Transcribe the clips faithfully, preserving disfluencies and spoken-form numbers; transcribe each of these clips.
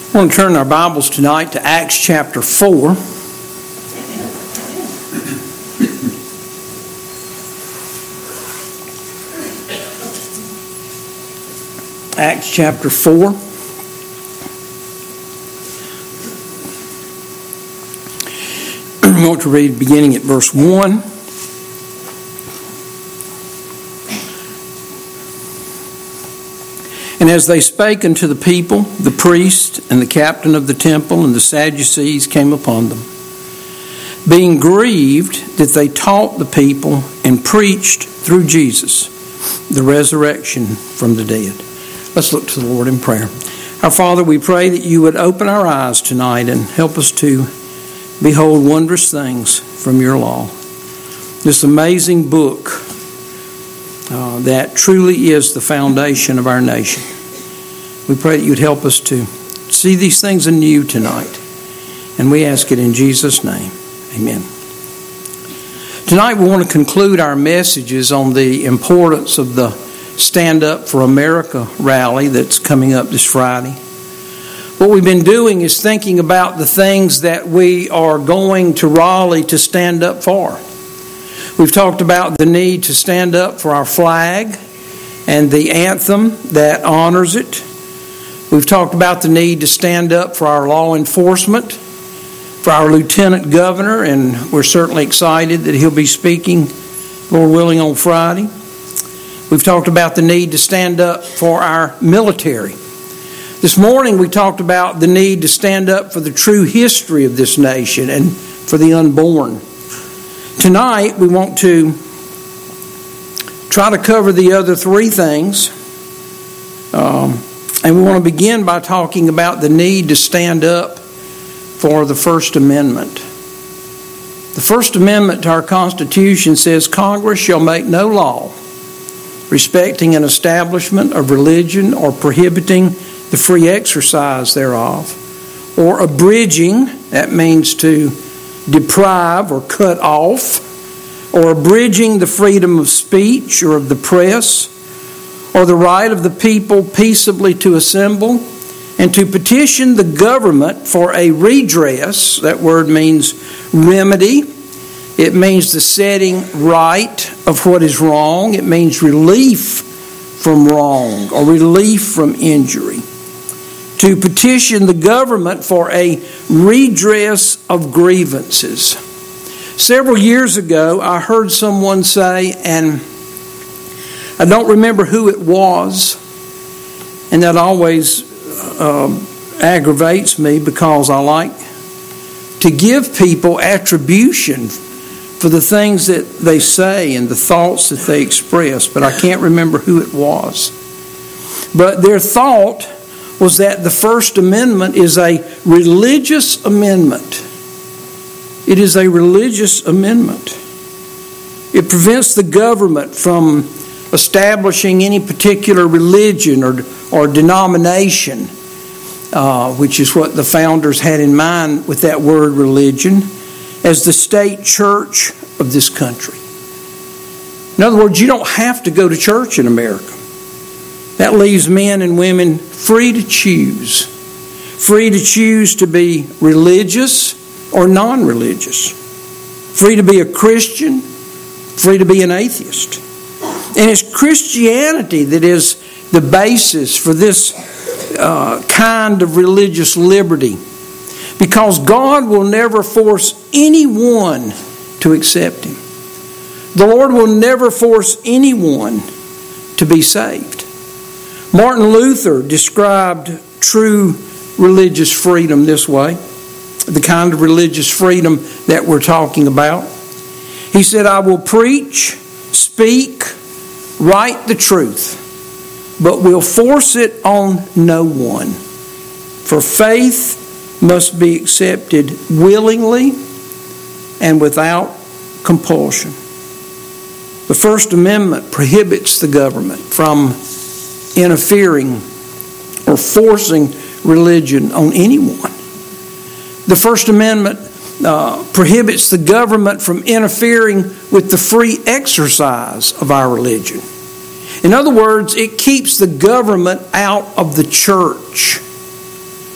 I want to turn our Bibles tonight to Acts chapter four. Acts chapter four. I want to read beginning at verse one. And as they spake unto the people, the priest and the captain of the temple and the Sadducees came upon them, being grieved that they taught the people and preached through Jesus the resurrection from the dead. Let's look to the Lord in prayer. Our Father, we pray that you would open our eyes tonight and help us to behold wondrous things from your law. This amazing book Uh, that truly is the foundation of our nation. We pray that you'd help us to see these things anew tonight. And we ask it in Jesus' name. Amen. Tonight we want to conclude our messages on the importance of the Stand Up for America rally that's coming up this Friday. What we've been doing is thinking about the things that we are going to Raleigh to stand up for. We've talked about the need to stand up for our flag and the anthem that honors it. We've talked about the need to stand up for our law enforcement, for our lieutenant governor, and we're certainly excited that he'll be speaking, Lord willing, on Friday. We've talked about the need to stand up for our military. This morning we talked about the need to stand up for the true history of this nation and for the unborn. Tonight, we want to try to cover the other three things. Um, and we want to begin by talking about the need to stand up for the First Amendment. The First Amendment to our Constitution says, Congress shall make no law respecting an establishment of religion or prohibiting the free exercise thereof, or abridging, that means to deprive or cut off, or abridging the freedom of speech or of the press, or the right of the people peaceably to assemble and to petition the government for a redress. That word means remedy. It means the setting right of what is wrong. It means relief from wrong or relief from injury. To petition the government for a redress of grievances. Several years ago, I heard someone say, and I don't remember who it was, and that always uh, aggravates me because I like to give people attribution for the things that they say and the thoughts that they express, but I can't remember who it was. But their thought was that the First Amendment is a religious amendment. It is a religious amendment. It prevents the government from establishing any particular religion or, or denomination, uh, which is what the founders had in mind with that word religion, as the state church of this country. In other words, you don't have to go to church in America. That leaves men and women free to choose. Free to choose to be religious or non-religious. Free to be a Christian, free to be an atheist. And it's Christianity that is the basis for this uh, kind of religious liberty. Because God will never force anyone to accept Him. The Lord will never force anyone to be saved. Martin Luther described true religious freedom this way, the kind of religious freedom that we're talking about. He said, I will preach, speak, write the truth, but will force it on no one. For faith must be accepted willingly and without compulsion. The First Amendment prohibits the government from interfering or forcing religion on anyone. The First Amendment uh, prohibits the government from interfering with the free exercise of our religion. In other words, it keeps the government out of the church.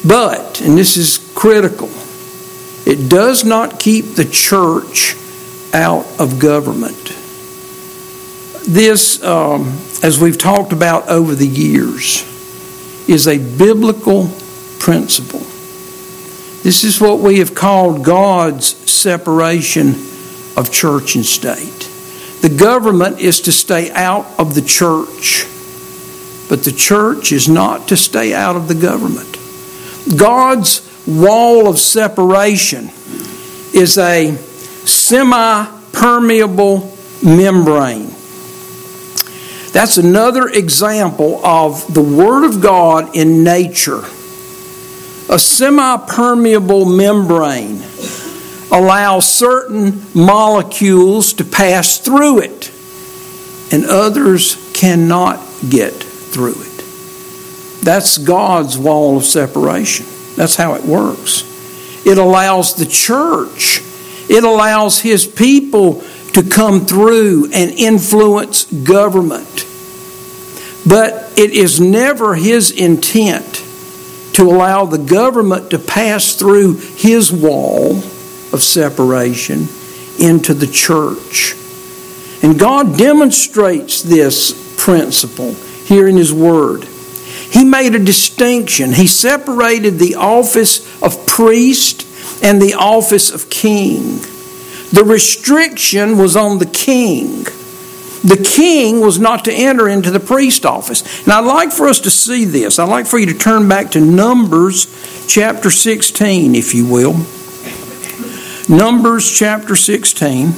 But, and this is critical, it does not keep the church out of government. This, um, as we've talked about over the years, is a biblical principle. This is what we have called God's separation of church and state. The government is to stay out of the church, but the church is not to stay out of the government. God's wall of separation is a semi-permeable membrane. That's another example of the Word of God in nature. A semi-permeable membrane allows certain molecules to pass through it, and others cannot get through it. That's God's wall of separation. That's how it works. It allows the church, it allows His people to come through and influence government. But it is never His intent to allow the government to pass through His wall of separation into the church. And God demonstrates this principle here in His Word. He made a distinction. He separated the office of priest and the office of king. The restriction was on the king. The king was not to enter into the priest office. And I'd like for us to see this. I'd like for you to turn back to Numbers chapter sixteen, if you will. Numbers chapter sixteen.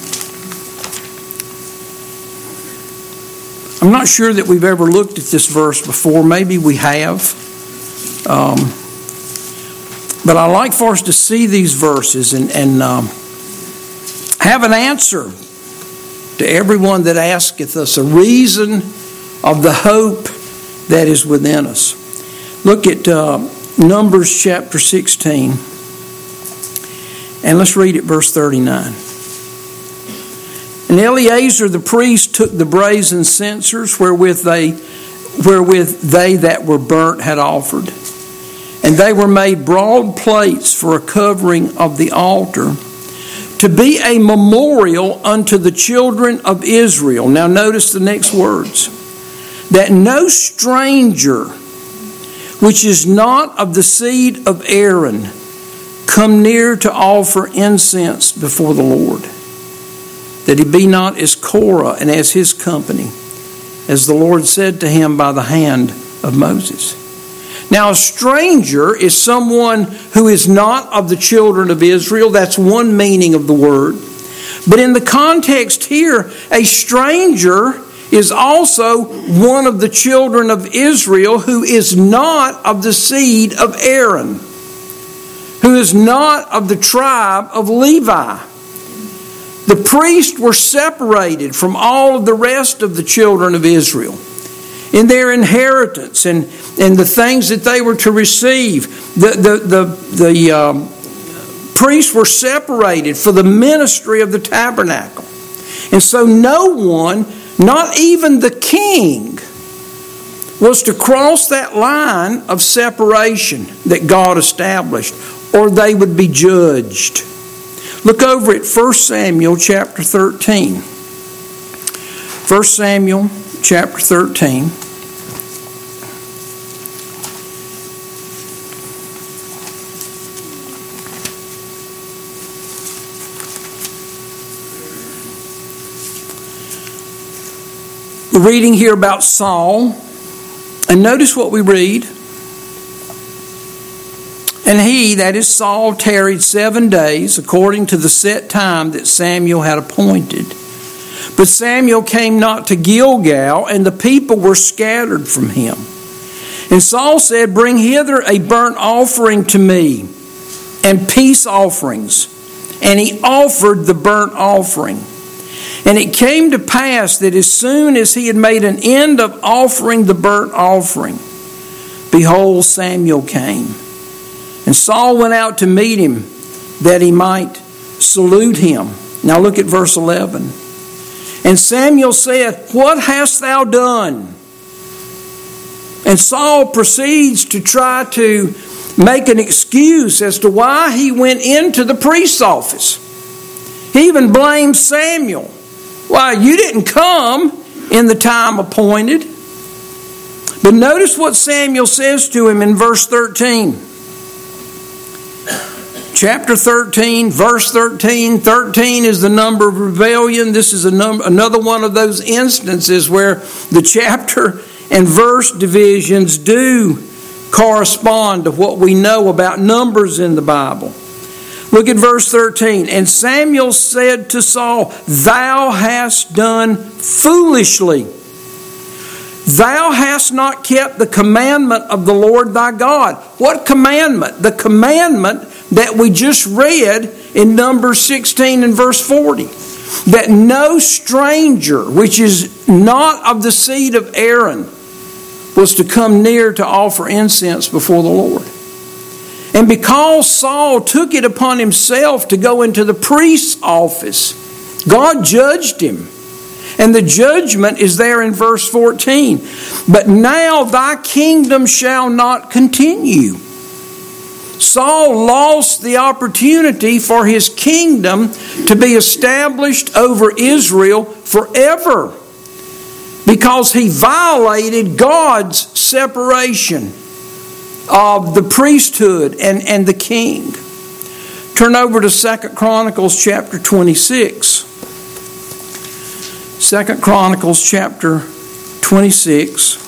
I'm not sure that we've ever looked at this verse before. Maybe we have. Um, but I'd like for us to see these verses and, and um, have an answer to everyone that asketh us, a reason of the hope that is within us. Look at uh, Numbers chapter sixteen, and let's read it, verse thirty-nine. And Eleazar the priest took the brazen censers wherewith they, wherewith they that were burnt had offered, and they were made broad plates for a covering of the altar, to be a memorial unto the children of Israel. Now notice the next words. That no stranger, which is not of the seed of Aaron, come near to offer incense before the Lord. That he be not as Korah and as his company, as the Lord said to him by the hand of Moses. Now, a stranger is someone who is not of the children of Israel. That's one meaning of the word. But in the context here, a stranger is also one of the children of Israel who is not of the seed of Aaron, who is not of the tribe of Levi. The priests were separated from all of the rest of the children of Israel in their inheritance and, and the things that they were to receive. The, the, the, the um, priests were separated for the ministry of the tabernacle. And so no one, not even the king, was to cross that line of separation that God established, or they would be judged. Look over at First Samuel chapter thirteen. First Samuel chapter thirteen. We're reading here about Saul. And notice what we read. And he, that is Saul, tarried seven days according to the set time that Samuel had appointed. But Samuel came not to Gilgal, and the people were scattered from him. And Saul said, Bring hither a burnt offering to me, and peace offerings. And he offered the burnt offering. And it came to pass that as soon as he had made an end of offering the burnt offering, behold, Samuel came. And Saul went out to meet him, that he might salute him. Now look at verse eleven. And Samuel said, What hast thou done? And Saul proceeds to try to make an excuse as to why he went into the priest's office. He even blamed Samuel. Why, you didn't come in the time appointed. But notice what Samuel says to him in verse thirteen. Chapter thirteen, verse thirteen. thirteen is the number of rebellion. This is a number, another one of those instances where the chapter and verse divisions do correspond to what we know about numbers in the Bible. Look at verse thirteen. And Samuel said to Saul, "Thou hast done foolishly. Thou hast not kept the commandment of the Lord thy God." What commandment? The commandment that we just read in Numbers sixteen and verse forty. That no stranger, which is not of the seed of Aaron, was to come near to offer incense before the Lord. And because Saul took it upon himself to go into the priest's office, God judged him. And the judgment is there in verse fourteen. But now thy kingdom shall not continue. Saul lost the opportunity for his kingdom to be established over Israel forever because he violated God's separation of the priesthood and, and the king. Turn over to Second Chronicles chapter twenty-six. Second Chronicles chapter twenty-six.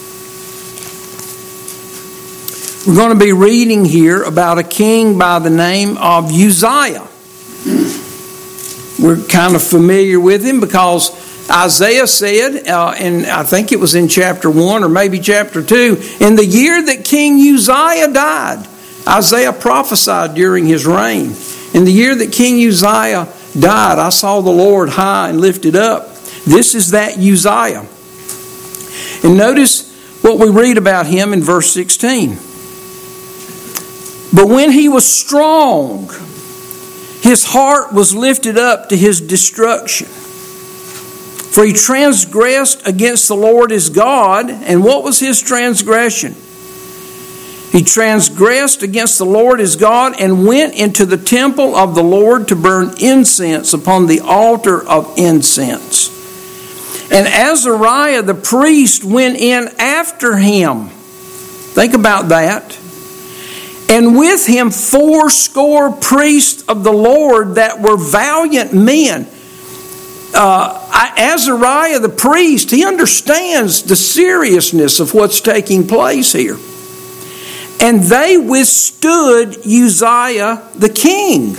We're going to be reading here about a king by the name of Uzziah. We're kind of familiar with him because Isaiah said, uh, and I think it was in chapter one or maybe chapter two, in the year that King Uzziah died, Isaiah prophesied during his reign. In the year that King Uzziah died, I saw the Lord high and lifted up. This is that Uzziah. And notice what we read about him in verse sixteen. But when he was strong, his heart was lifted up to his destruction. For he transgressed against the Lord his God. And what was his transgression? He transgressed against the Lord his God and went into the temple of the Lord to burn incense upon the altar of incense. And Azariah the priest went in after him. Think about that. And with him fourscore priests of the Lord that were valiant men. Uh, Azariah the priest, he understands the seriousness of what's taking place here. And they withstood Uzziah the king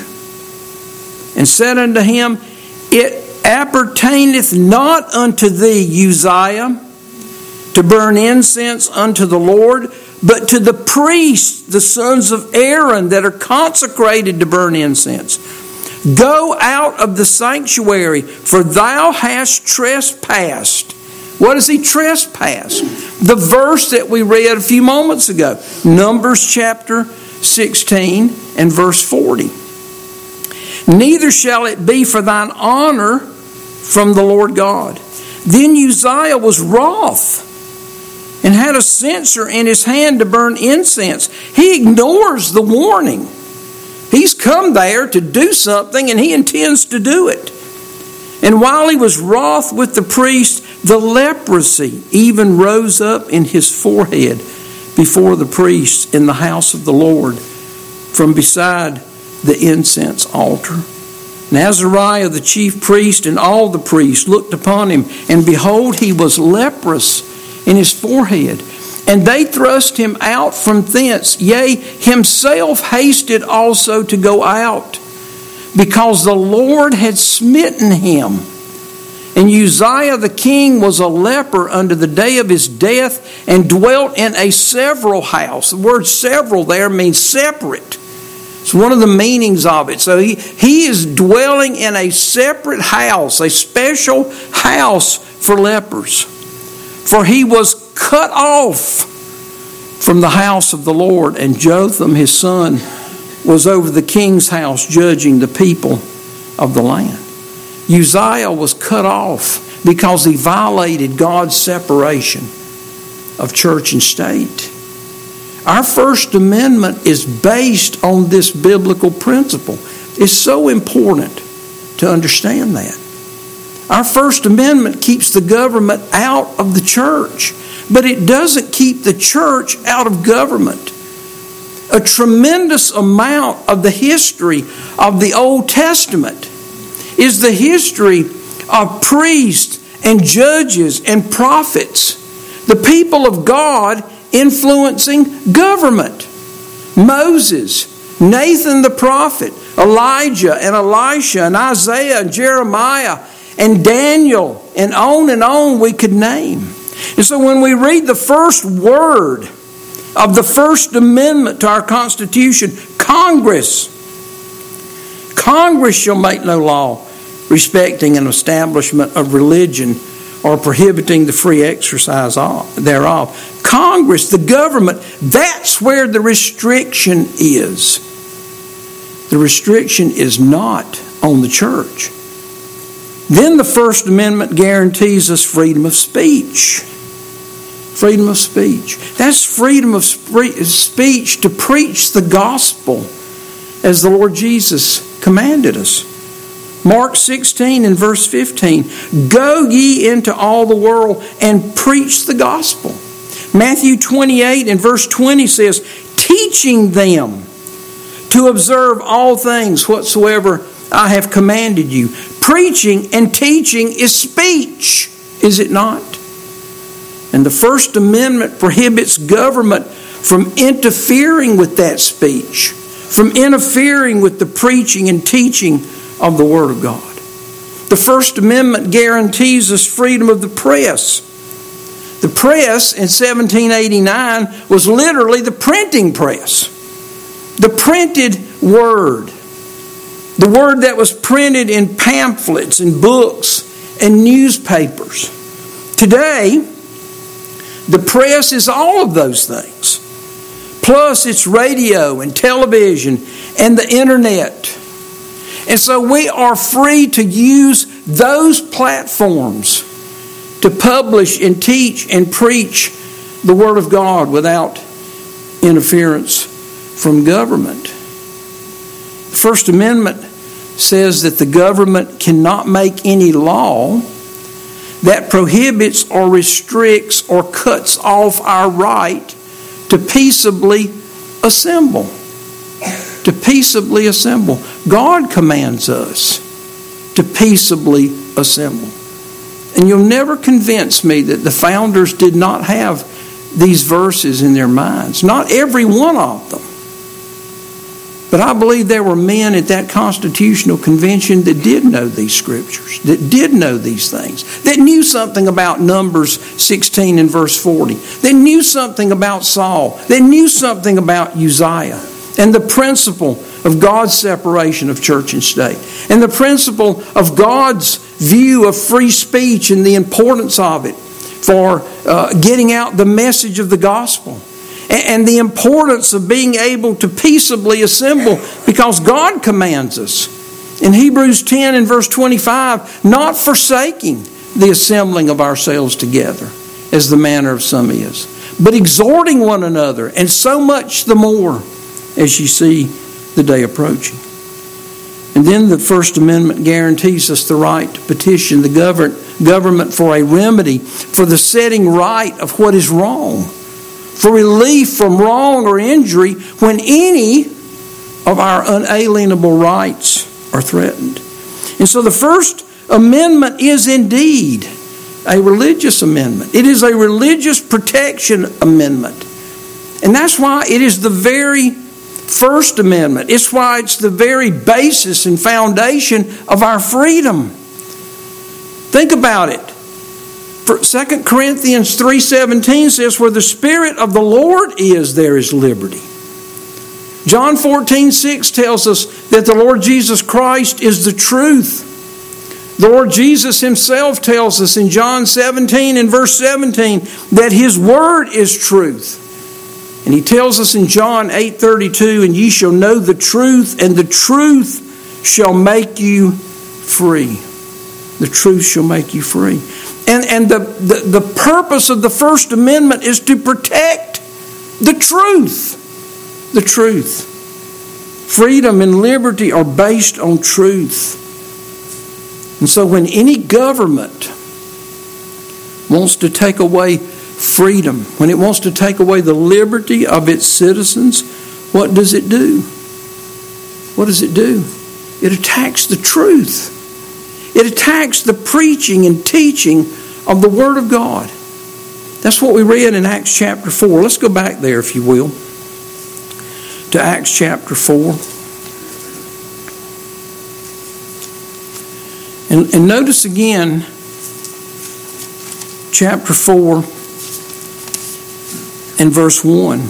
and said unto him, It appertaineth not unto thee, Uzziah, to burn incense unto the Lord, but to the priests, the sons of Aaron, that are consecrated to burn incense. Go out of the sanctuary, for thou hast trespassed. What has he trespassed? The verse that we read a few moments ago. Numbers chapter sixteen and verse forty. Neither shall it be for thine honor from the Lord God. Then Uzziah was wroth and had a censer in his hand to burn incense. He ignores the warning. He's come there to do something and he intends to do it. And while he was wroth with the priest, the leprosy even rose up in his forehead before the priest in the house of the Lord from beside the incense altar. And Azariah the chief priest and all the priests looked upon him, and behold, he was leprous in his forehead. And they thrust him out from thence. Yea, himself hasted also to go out, because the Lord had smitten him. And Uzziah the king was a leper unto the day of his death, and dwelt in a several house. The word several there means separate. It's one of the meanings of it. So he, he is dwelling in a separate house, a special house for lepers. For he was cut off from the house of the Lord, and Jotham his son was over the king's house, judging the people of the land. Uzziah was cut off because he violated God's separation of church and state. Our First Amendment is based on this biblical principle. It's so important to understand that. Our First Amendment keeps the government out of the church, but it doesn't keep the church out of government. A tremendous amount of the history of the Old Testament is the history of priests and judges and prophets, the people of God influencing government. Moses, Nathan the prophet, Elijah and Elisha and Isaiah and Jeremiah and Daniel, and on and on we could name. And so when we read the first word of the First Amendment to our Constitution, Congress, Congress shall make no law respecting an establishment of religion or prohibiting the free exercise thereof. Congress, the government, that's where the restriction is. The restriction is not on the church. Then the First Amendment guarantees us freedom of speech. Freedom of speech. That's freedom of speech to preach the gospel as the Lord Jesus commanded us. Mark sixteen and verse fifteen, go ye into all the world and preach the gospel. Matthew twenty-eight and verse twenty says, teaching them to observe all things whatsoever I have commanded you. Preaching and teaching is speech, is it not? And the First Amendment prohibits government from interfering with that speech, from interfering with the preaching and teaching of the Word of God. The First Amendment guarantees us freedom of the press. The press in seventeen eighty-nine was literally the printing press. The printed word. The word that was printed in pamphlets and books and newspapers. Today, the press is all of those things. Plus it's radio and television and the internet. And so we are free to use those platforms to publish and teach and preach the Word of God without interference from government. The First Amendment says that the government cannot make any law that prohibits or restricts or cuts off our right to peaceably assemble. To peaceably assemble. God commands us to peaceably assemble. And you'll never convince me that the founders did not have these verses in their minds. Not every one of them. But I believe there were men at that Constitutional Convention that did know these scriptures, that did know these things, that knew something about Numbers sixteen and verse forty, that knew something about Saul, that knew something about Uzziah, and the principle of God's separation of church and state, and the principle of God's view of free speech and the importance of it for uh, getting out the message of the gospel. And the importance of being able to peaceably assemble because God commands us. In Hebrews ten and verse twenty-five, not forsaking the assembling of ourselves together, as the manner of some is, but exhorting one another, and so much the more as you see the day approaching. And then the First Amendment guarantees us the right to petition the government for a remedy for the setting right of what is wrong, for relief from wrong or injury when any of our unalienable rights are threatened. And so the First Amendment is indeed a religious amendment. It is a religious protection amendment. And that's why it is the very First Amendment. It's why it's the very basis and foundation of our freedom. Think about it. Second Corinthians three seventeen says, where the Spirit of the Lord is, there is liberty. John fourteen six tells us that the Lord Jesus Christ is the truth. The Lord Jesus Himself tells us in John seventeen and verse seventeen that His Word is truth. And He tells us in John eight thirty-two, and ye shall know the truth, and the truth shall make you free. The truth shall make you free. And, and the, the, the purpose of the First Amendment is to protect The truth. The truth. Freedom and liberty are based on truth. And so when any government wants to take away freedom, when it wants to take away the liberty of its citizens, what does it do? What does it do? It attacks the truth. It attacks the preaching and teaching of the Word of God. That's what we read in Acts chapter four. Let's go back there, if you will, to Acts chapter four. And, and notice again, chapter four and verse one.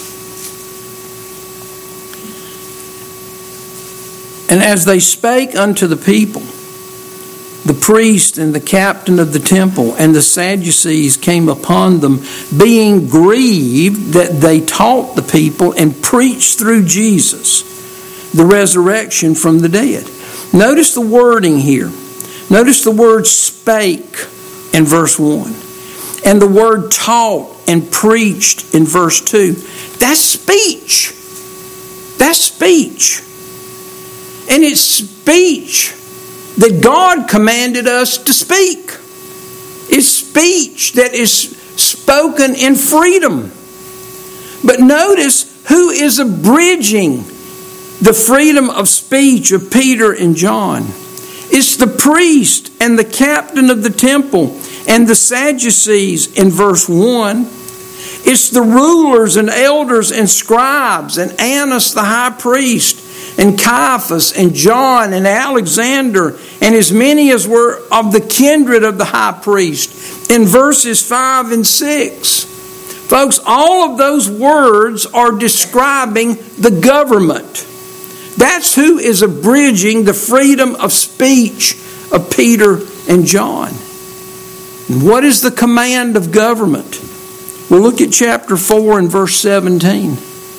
And as they spake unto the people, the priest and the captain of the temple and the Sadducees came upon them, being grieved that they taught the people and preached through Jesus the resurrection from the dead. Notice the wording here. Notice the word spake in verse one. And the word taught and preached in verse two. That's speech. That's speech. And it's speech that God commanded us to speak. It's speech that is spoken in freedom. But notice who is abridging the freedom of speech of Peter and John. It's the priest and the captain of the temple and the Sadducees in verse one. It's the rulers and elders and scribes and Annas the high priest and Caiaphas and John and Alexander and as many as were of the kindred of the high priest in verses five and six. Folks, all of those words are describing the government. That's who is abridging the freedom of speech of Peter and John. And what is the command of government? Well, look at chapter four and verse seventeen.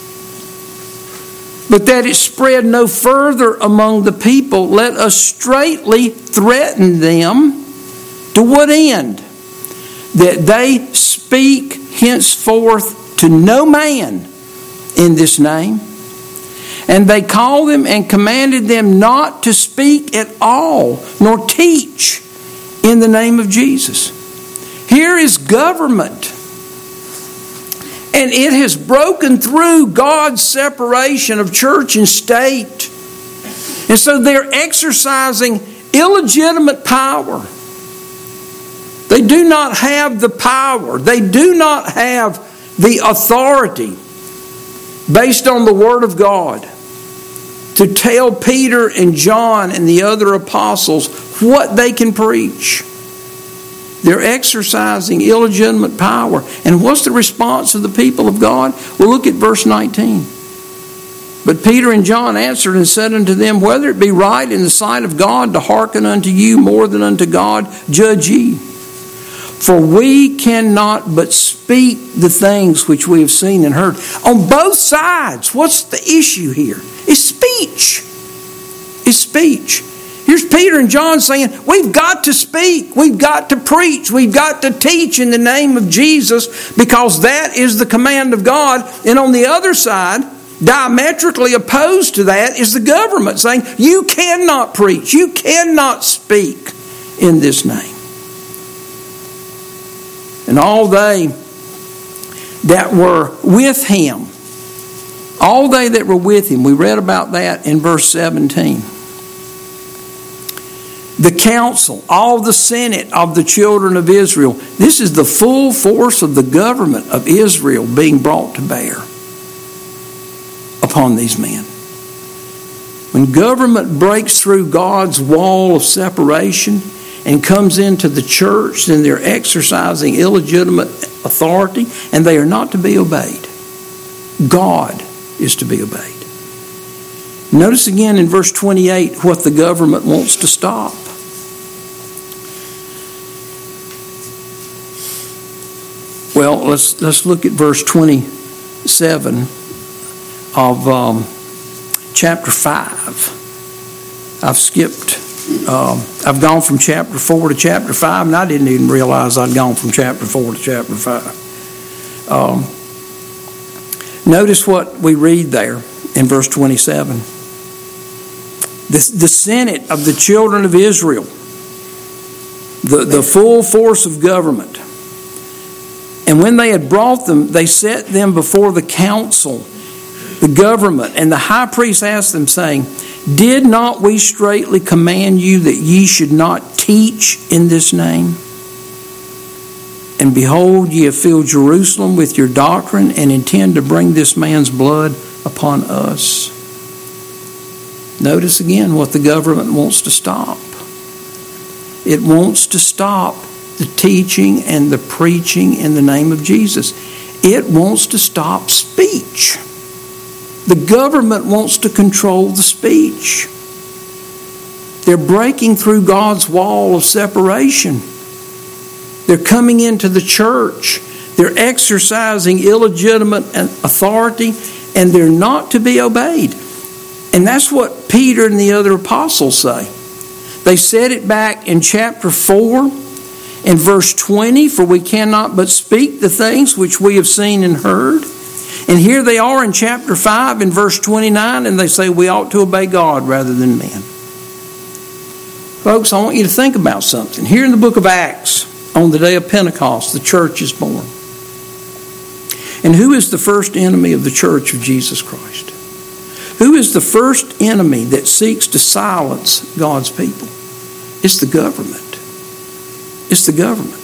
But that it spread no further among the people, let us straitly threaten them. To what end? That they speak henceforth to no man in this name. And they called them and commanded them not to speak at all, nor teach in the name of Jesus. Here is government. And it has broken through God's separation of church and state. And so they're exercising illegitimate power. They do not have the power. They do not have the authority based on the Word of God to tell Peter and John and the other apostles what they can preach. They're exercising illegitimate power. And what's the response of the people of God? Well, look at verse nineteen. But Peter and John answered and said unto them, whether it be right in the sight of God to hearken unto you more than unto God, judge ye. For we cannot but speak the things which we have seen and heard. On both sides, what's the issue here? It's speech. It's speech. Here's Peter and John saying, we've got to speak, we've got to preach, we've got to teach in the name of Jesus because that is the command of God. And on the other side, diametrically opposed to that is the government saying, you cannot preach, you cannot speak in this name. And all they that were with him, all they that were with him, we read about that in verse seventeen. The council, all the senate of the children of Israel. This is the full force of the government of Israel being brought to bear upon these men. When government breaks through God's wall of separation and comes into the church, then they're exercising illegitimate authority and they are not to be obeyed. God is to be obeyed. Notice again in verse twenty-eight what the government wants to stop. Well, let's let's look at verse twenty-seven of um, chapter five. I've skipped. Um, I've gone from chapter four to chapter five, and I didn't even realize I'd gone from chapter four to chapter five. Um, Notice what we read there in verse twenty-seven. The, the Senate of the children of Israel, the, the full force of government. And when they had brought them, they set them before the council, the government, and the high priest asked them, saying, Did not we straitly command you that ye should not teach in this name? And behold, ye have filled Jerusalem with your doctrine, and intend to bring this man's blood upon us. Notice again what the government wants to stop. It wants to stop the teaching and the preaching in the name of Jesus. It wants to stop speech. The government wants to control the speech. They're breaking through God's wall of separation. They're coming into the church. They're exercising illegitimate authority, and they're not to be obeyed. And that's what Peter and the other apostles say. They said it back in chapter four, in verse twenty, For we cannot but speak the things which we have seen and heard. And here they are in chapter five, in verse twenty-nine, and they say we ought to obey God rather than men. Folks, I want you to think about something. Here in the book of Acts, on the day of Pentecost, the church is born. And who is the first enemy of the church of Jesus Christ? Who is the first enemy that seeks to silence God's people? It's the government. It's the government.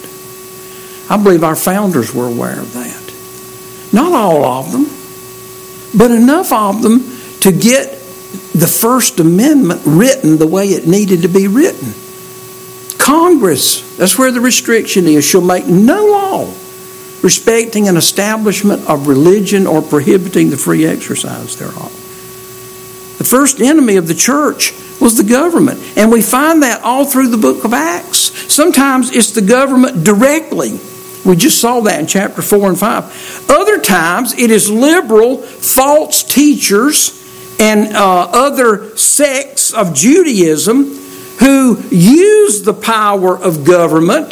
I believe our founders were aware of that. Not all of them, but enough of them to get the First Amendment written the way it needed to be written. Congress, that's where the restriction is, shall make no law respecting an establishment of religion or prohibiting the free exercise thereof. The first enemy of the church was the government. And we find that all through the book of Acts. Sometimes it's the government directly. We just saw that in chapter four and five. Other times it is liberal, false teachers and uh, other sects of Judaism who use the power of government.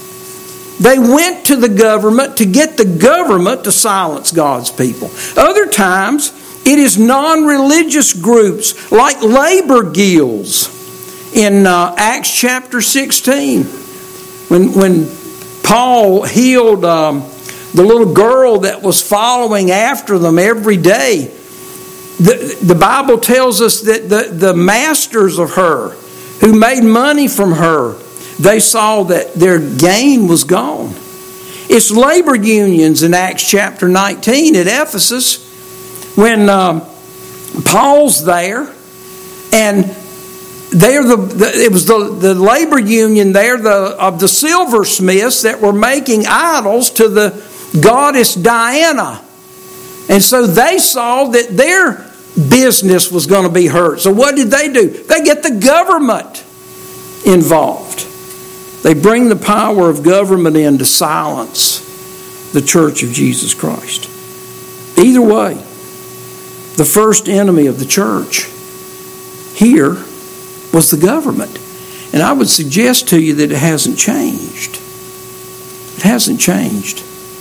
They went to the government to get the government to silence God's people. Other times it is non-religious groups like labor guilds in uh, Acts chapter sixteen. When, when Paul healed um, the little girl that was following after them every day, the, the Bible tells us that the, the masters of her who made money from her, they saw that their gain was gone. It's labor unions in Acts chapter nineteen at Ephesus. When um, Paul's there, and they're the, the it was the, the labor union there the, of the silversmiths that were making idols to the goddess Diana. And so they saw that their business was going to be hurt. So what did they do? They get the government involved. They bring the power of government in to silence the church of Jesus Christ. Either way, the first enemy of the church here was the government. And I would suggest to you that it hasn't changed. It hasn't changed.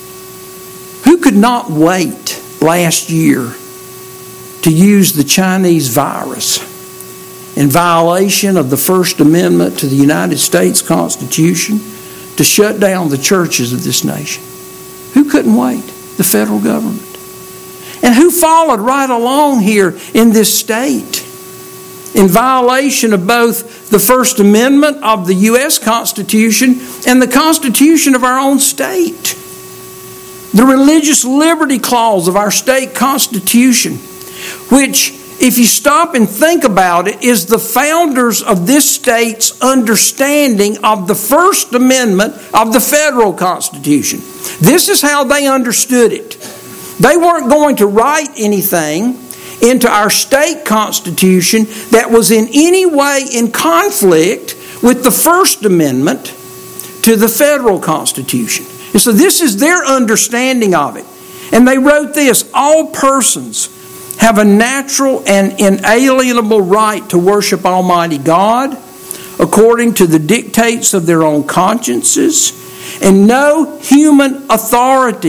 Who could not wait last year to use the Chinese virus in violation of the First Amendment to the United States Constitution to shut down the churches of this nation? Who couldn't wait? The federal government. And who followed right along here in this state in violation of both the First Amendment of the U S Constitution and the Constitution of our own state? The Religious Liberty Clause of our state constitution, which, if you stop and think about it, is the founders of this state's understanding of the First Amendment of the federal Constitution. This is how they understood it. They weren't going to write anything into our state constitution that was in any way in conflict with the First Amendment to the federal Constitution. And so this is their understanding of it. And they wrote this: all persons have a natural and inalienable right to worship Almighty God according to the dictates of their own consciences, and no human authority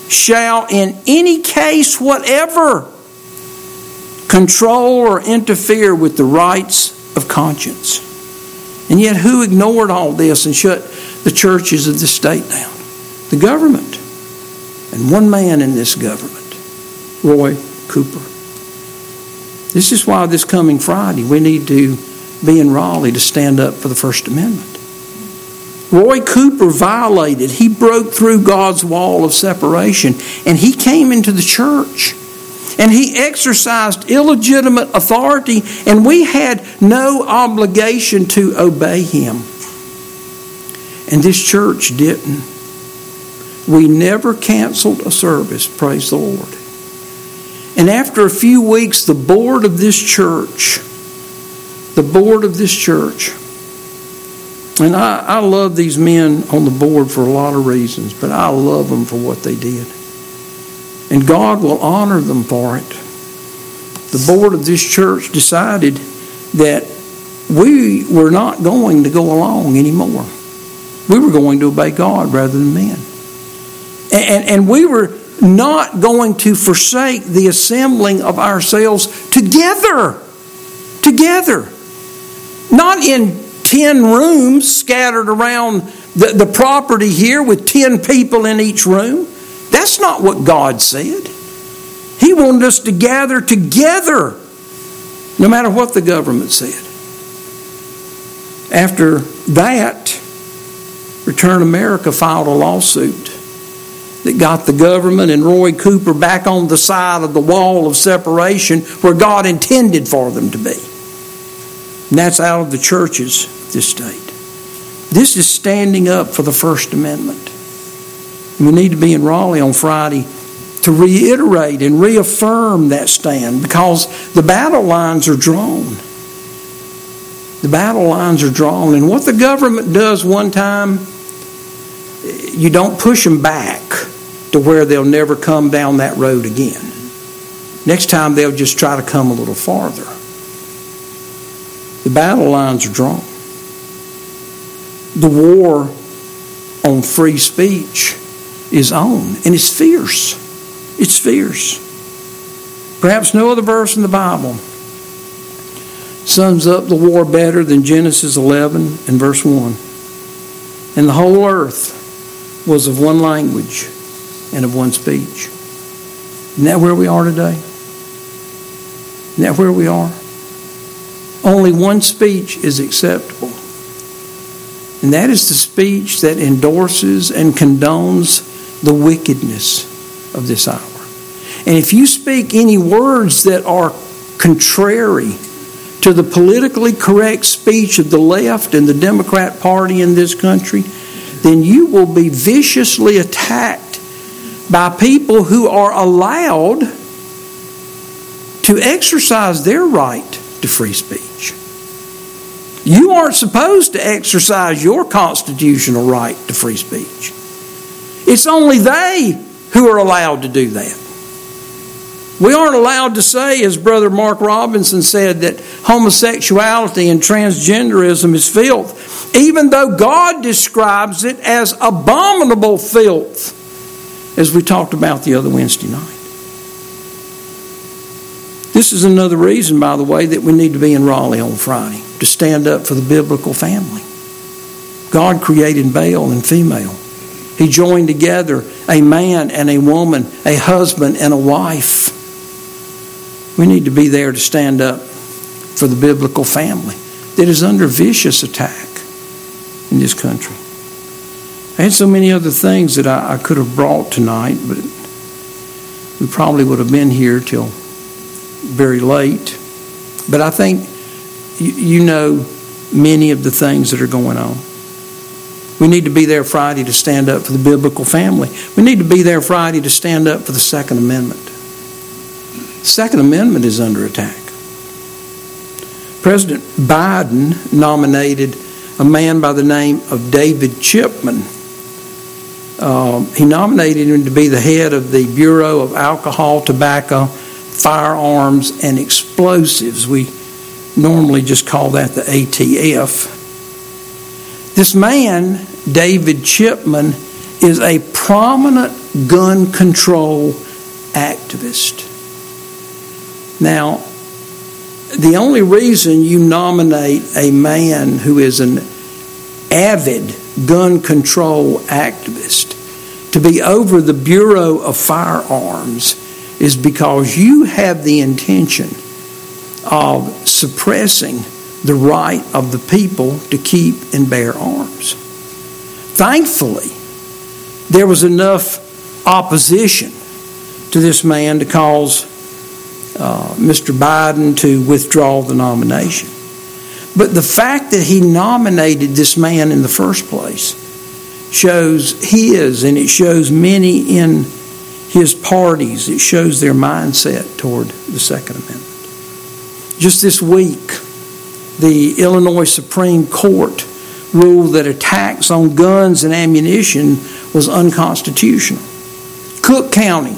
shall in any case whatever control or interfere with the rights of conscience. And yet who ignored all this and shut the churches of the state down? The government. And one man in this government, Roy Cooper. This is why this coming Friday we need to be in Raleigh to stand up for the First Amendment. Roy Cooper violated, he broke through God's wall of separation, and he came into the church. And he exercised illegitimate authority, and we had no obligation to obey him. And this church didn't. We never canceled a service, praise the Lord. And after a few weeks, the board of this church, the board of this church, and I, I love these men on the board for a lot of reasons, but I love them for what they did. And God will honor them for it. The board of this church decided that we were not going to go along anymore. We were going to obey God rather than men. And, and we were not going to forsake the assembling of ourselves together. Together. Not in ten rooms scattered around the, the property here with ten people in each room. That's not what God said. He wanted us to gather together, no matter what the government said. After that, Return America filed a lawsuit that got the government and Roy Cooper back on the side of the wall of separation where God intended for them to be. And that's out of the churches of this state. This is standing up for the First Amendment. We need to be in Raleigh on Friday to reiterate and reaffirm that stand, because the battle lines are drawn. The battle lines are drawn. And what the government does one time, you don't push them back to where they'll never come down that road again. Next time they'll just try to come a little farther. The battle lines are drawn. The war on free speech is on, and it's fierce. It's fierce. Perhaps no other verse in the Bible sums up the war better than Genesis eleven and verse one. And the whole earth was of one language and of one speech. Isn't that where we are today? Isn't that where we are? Only one speech is acceptable. And that is the speech that endorses and condones the wickedness of this hour. And if you speak any words that are contrary to the politically correct speech of the left and the Democrat Party in this country, then you will be viciously attacked by people who are allowed to exercise their right to free speech. You aren't supposed to exercise your constitutional right to free speech. It's only they who are allowed to do that. We aren't allowed to say, as Brother Mark Robinson said, that homosexuality and transgenderism is filth, even though God describes it as abominable filth, as we talked about the other Wednesday night. This is another reason, by the way, that we need to be in Raleigh on Friday, to stand up for the biblical family. God created male and female. He joined together a man and a woman, a husband and a wife. We need to be there to stand up for the biblical family that is under vicious attack in this country. I had so many other things that I, I could have brought tonight, but we probably would have been here till very late. But I think you, you know many of the things that are going on. We need to be there Friday to stand up for the biblical family. We need to be there Friday to stand up for the Second Amendment. The Second Amendment is under attack. President Biden nominated a man by the name of David Chipman. Um, he nominated him to be the head of the Bureau of Alcohol, Tobacco, Firearms, and Explosives. We normally just call that the A T F. This man, David Chipman, is a prominent gun control activist. Now, the only reason you nominate a man who is an avid gun control activist to be over the Bureau of Firearms is because you have the intention of suppressing the right of the people to keep and bear arms. Thankfully, there was enough opposition to this man to cause uh, Mister Biden to withdraw the nomination. But the fact that he nominated this man in the first place shows his, and it shows many in his parties, it shows their mindset toward the Second Amendment. Just this week, the Illinois Supreme Court ruled that a tax on guns and ammunition was unconstitutional. Cook County.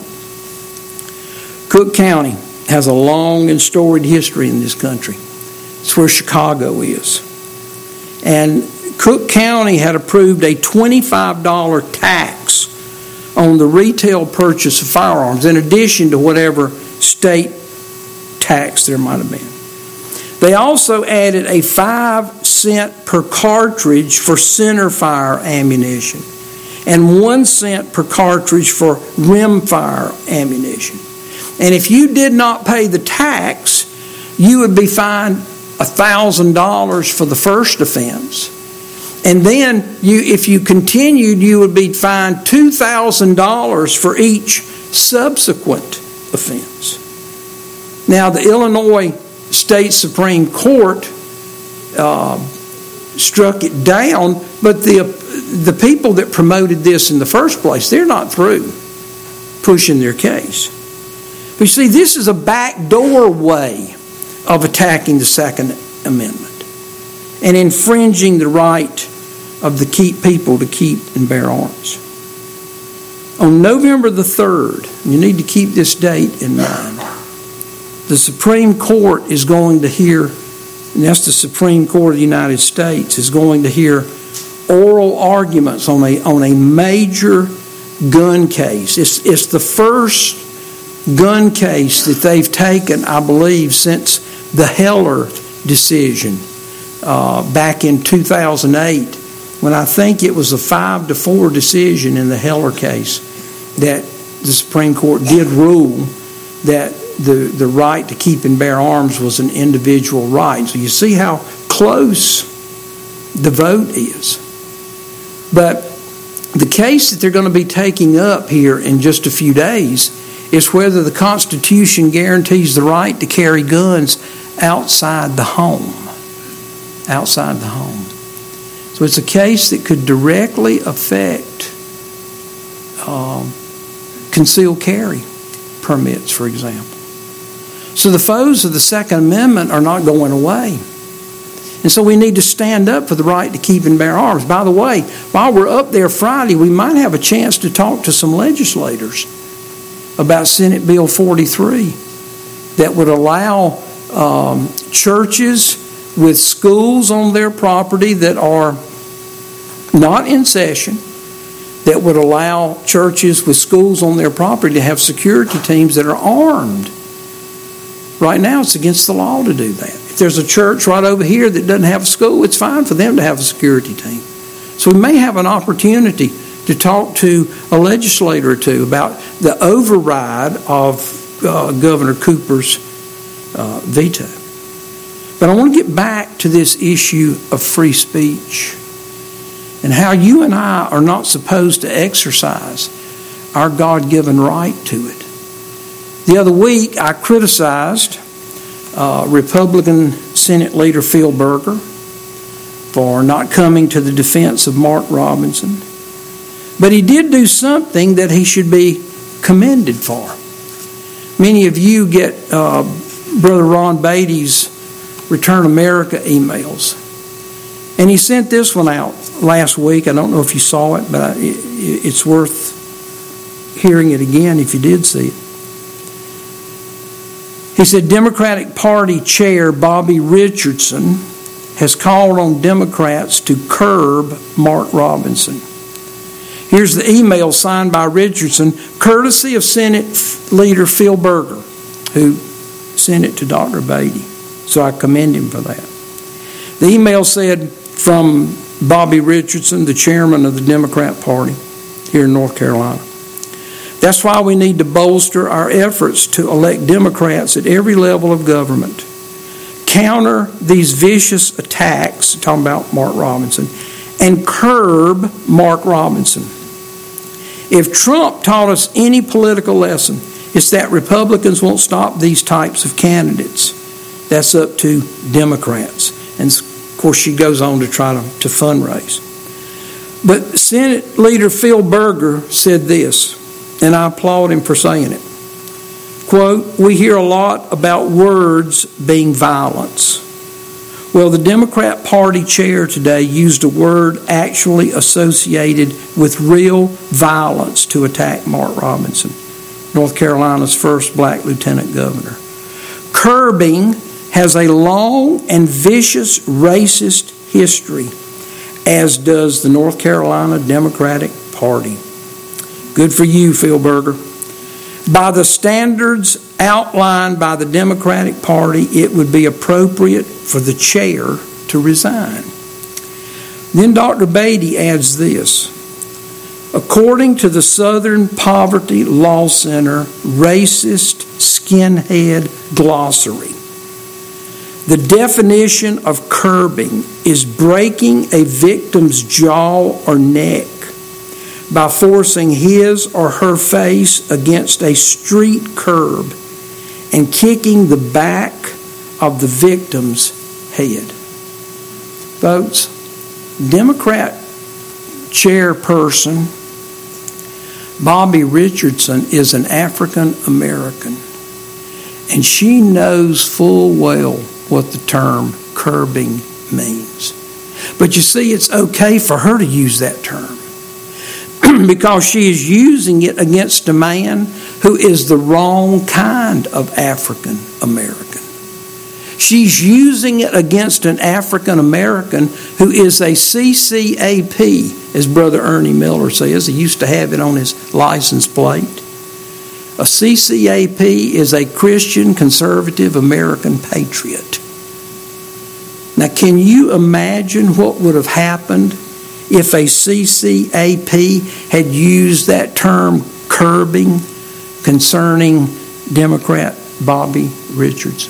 Cook County has a long and storied history in this country. It's where Chicago is. And Cook County had approved a twenty-five dollars tax on the retail purchase of firearms, in addition to whatever state tax there might have been. They also added a five cent per cartridge for centerfire ammunition and one cent per cartridge for rimfire ammunition. And if you did not pay the tax, you would be fined one thousand dollars for the first offense. And then you, if you continued, you would be fined two thousand dollars for each subsequent offense. Now, the Illinois State Supreme Court uh, struck it down, but the the people that promoted this in the first place, they're not through pushing their case. But you see, this is a backdoor way of attacking the Second Amendment and infringing the right of the keep people to keep and bear arms. On November the third, you need to keep this date in mind, the Supreme Court is going to hear, and that's the Supreme Court of the United States, is going to hear oral arguments on a, on a major gun case. It's, it's the first gun case that they've taken, I believe, since the Heller decision uh, back in two thousand eight, when I think it was a five to four decision in the Heller case that the Supreme Court did rule that the, the right to keep and bear arms was an individual right. So you see how close the vote is. But the case that they're going to be taking up here in just a few days is whether the Constitution guarantees the right to carry guns outside the home. Outside the home. So it's a case that could directly affect um, concealed carry permits, for example. So the foes of the Second Amendment are not going away. And so we need to stand up for the right to keep and bear arms. By the way, while we're up there Friday, we might have a chance to talk to some legislators about Senate Bill forty-three that would allow um, churches with schools on their property that are not in session, that would allow churches with schools on their property to have security teams that are armed. Right now, it's against the law to do that. If there's a church right over here that doesn't have a school, it's fine for them to have a security team. So we may have an opportunity to talk to a legislator or two about the override of uh, Governor Cooper's uh, veto. But I want to get back to this issue of free speech and how you and I are not supposed to exercise our God-given right to it. The other week, I criticized uh, Republican Senate Leader Phil Berger for not coming to the defense of Mark Robinson. But he did do something that he should be commended for. Many of you get uh, Brother Ron Beatty's Return America emails. And he sent this one out last week. I don't know if you saw it, but it's worth hearing it again if you did see it. He said, Democratic Party Chair Bobby Richardson has called on Democrats to curb Mark Robinson. Here's the email signed by Richardson, courtesy of Senate Leader Phil Berger, who sent it to Doctor Beatty. So I commend him for that. The email said, from Bobby Richardson, the chairman of the Democrat Party here in North Carolina. That's why we need to bolster our efforts to elect Democrats at every level of government. Counter these vicious attacks, talking about Mark Robinson, and curb Mark Robinson. If Trump taught us any political lesson, it's that Republicans won't stop these types of candidates. That's up to Democrats. And of course, she goes on to try to, to fundraise. But Senate Leader Phil Berger said this, and I applaud him for saying it. Quote, we hear a lot about words being violence. Well, the Democrat Party chair today used a word actually associated with real violence to attack Mark Robinson, North Carolina's first black lieutenant governor. Curbing has a long and vicious racist history, as does the North Carolina Democratic Party. Good for you, Phil Berger. By the standards outlined by the Democratic Party, it would be appropriate for the chair to resign. Then Doctor Beatty adds this. According to the Southern Poverty Law Center Racist Skinhead Glossary, the definition of curbing is breaking a victim's jaw or neck by forcing his or her face against a street curb and kicking the back of the victim's head. Folks, Democrat chairperson Bobby Richardson is an African American, and she knows full well what the term curbing means. But you see, it's okay for her to use that term because she is using it against a man who is the wrong kind of African American. She's using it against an African American who is a C C A P, as Brother Ernie Miller says. He used to have it on his license plate. A C C A P is a Christian conservative American patriot. Now, can you imagine what would have happened if a C C A P had used that term curbing concerning Democrat Bobby Richardson?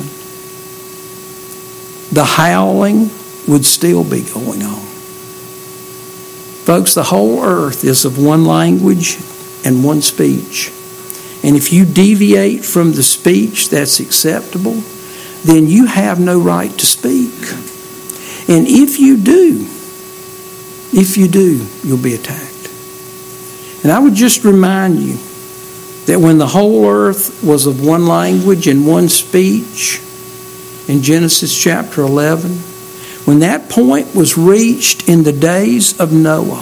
The howling would still be going on. Folks, the whole earth is of one language and one speech. And if you deviate from the speech that's acceptable, then you have no right to speak. And if you do, if you do, you'll be attacked. And I would just remind you that when the whole earth was of one language and one speech, in Genesis chapter eleven, when that point was reached in the days of Noah,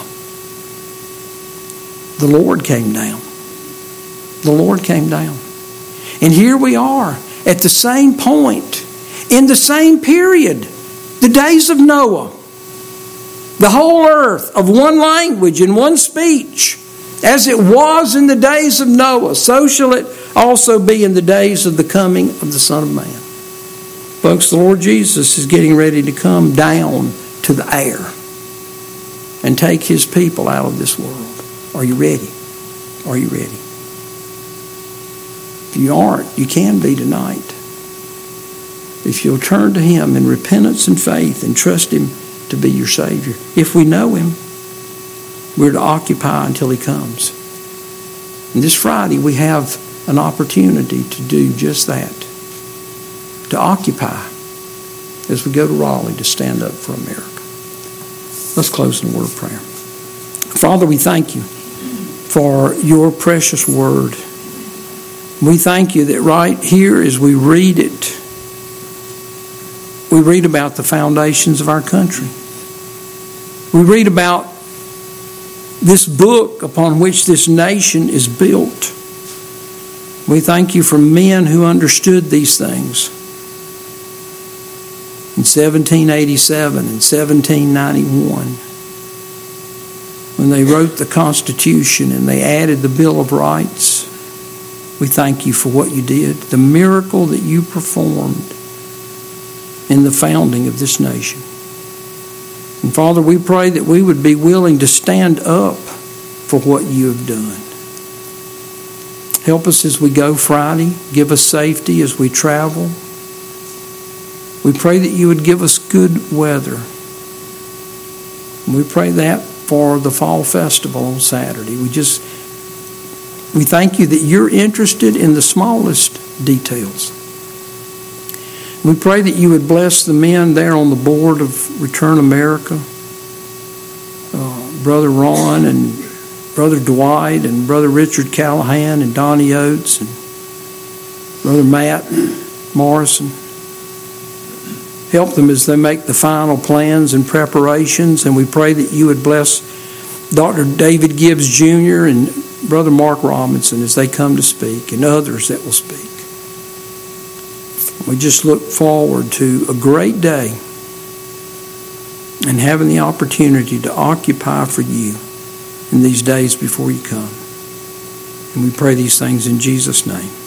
the Lord came down. The Lord came down. And here we are at the same point, in the same period, the days of Noah. The whole earth of one language and one speech, as it was in the days of Noah, so shall it also be in the days of the coming of the Son of Man. Folks, the Lord Jesus is getting ready to come down to the air and take His people out of this world. Are you ready? Are you ready? If you aren't, you can be tonight. If you'll turn to Him in repentance and faith and trust Him to be your Savior. If we know Him, we're to occupy until He comes. And this Friday we have an opportunity to do just that. To occupy as we go to Raleigh to stand up for America. Let's close in a word of prayer. Father, we thank You for Your precious word. We thank You that right here as we read it, we read about the foundations of our country. We read about this book upon which this nation is built. We thank You for men who understood these things in seventeen eighty-seven and seventeen ninety-one. when they wrote the Constitution and they added the Bill of Rights. We thank you for what you did, the miracle that you performed in the founding of this nation. And Father, we pray that we would be willing to stand up for what you have done. Help us as we go Friday. Give us safety as we travel. We pray that you would give us good weather. And we pray that for the Fall Festival on Saturday. We just, we thank you that you're interested in the smallest details. We pray that you would bless the men there on the board of Return America, uh, Brother Ron and Brother Dwight and Brother Richard Callahan and Donnie Oates and Brother Matt Morrison. Help them as they make the final plans and preparations, and we pray that you would bless Doctor David Gibbs Junior and Brother Mark Robinson as they come to speak, and others that will speak. We just look forward to a great day and having the opportunity to occupy for you in these days before you come. And we pray these things in Jesus' name.